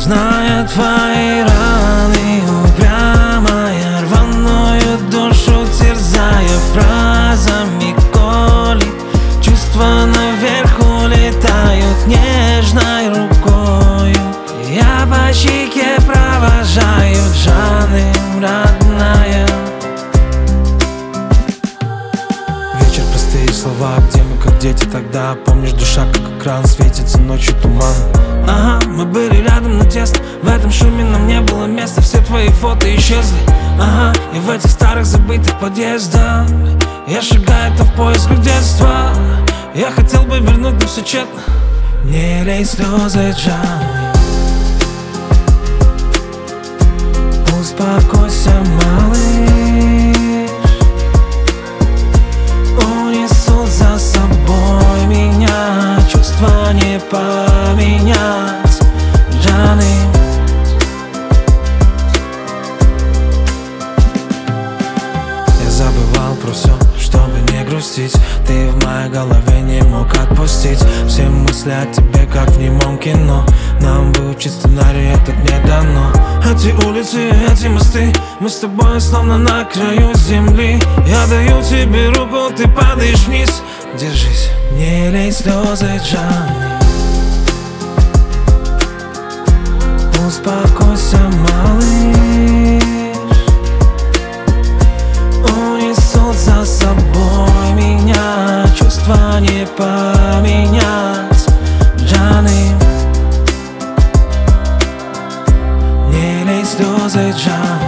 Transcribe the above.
Зная твои раны, упрямая, рваную душу терзая фразами колит. Чувства наверху летают нежной рукою. Я по щеке провожаю Жаным, родная. Вечер, простые слова, где мы как дети тогда. Помнишь, душа как экран, светится ночью туман. Ага, мы были рядом, но тесно. В этом шуме нам не было места. Все твои фото исчезли. Ага, и в этих старых забытых подъездах я шагаю то в поисках детства. Я хотел бы вернуть, но все тщетно. Не лей слезы, Джаны. Успокойся, малыш. Унесут за собой меня. Чувства не поменять, Джаны. Я забывал про все, чтобы не грустить. Ты в моей голове не мог отпустить. Все мысли о тебе, как в немом кино. Нам выучить сценарий, этот не дано. Эти улицы, эти мосты, мы с тобой словно на краю земли. Я даю тебе руку, ты падаешь вниз. Держись, не лей слезы, Джаны. Успокойся, малыш. Унесут за собой меня. Чувства не поменять, Джаны. Не лей слезы, Джаны.